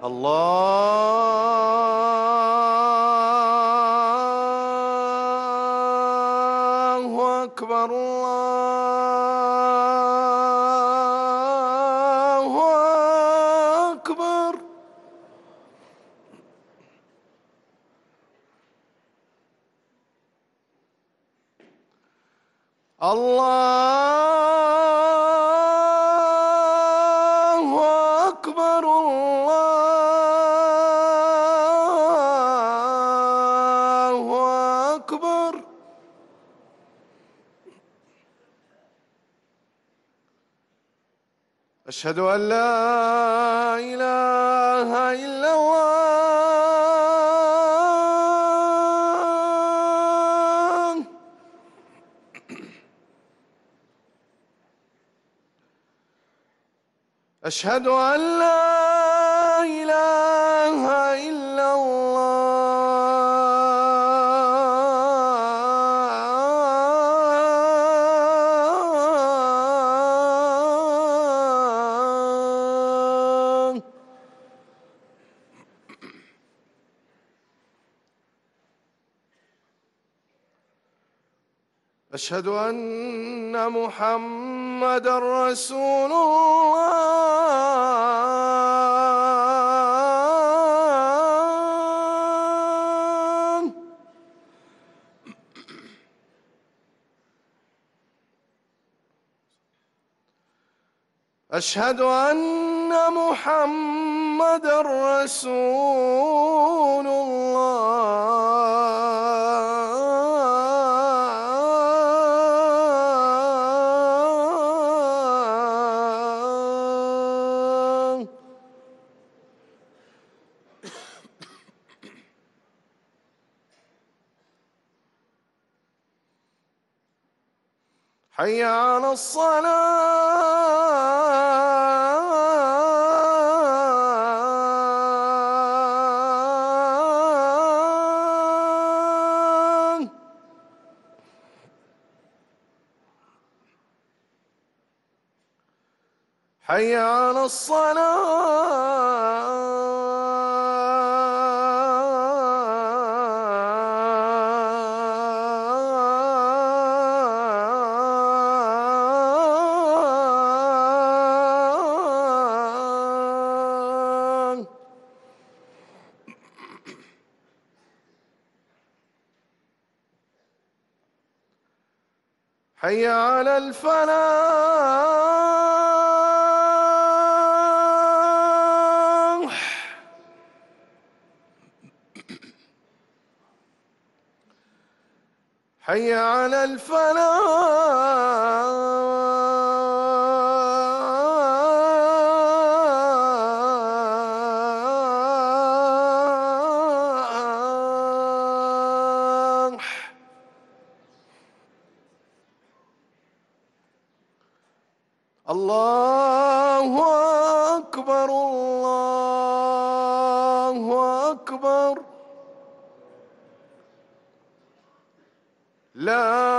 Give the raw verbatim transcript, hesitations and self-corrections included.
الله أكبر الله أكبر. الله أكبر الله أكبر. أشهد أن لا إله إلا الله. أشهد أن لا إله إلا الله. أشهد أن محمدًا رسول الله. أشهد أن محمدًا رسول الله. حي على الصلاة. حي على الصلاة. حي على الفلاح. حي على الفلاح. الله أكبر الله أكبر. لا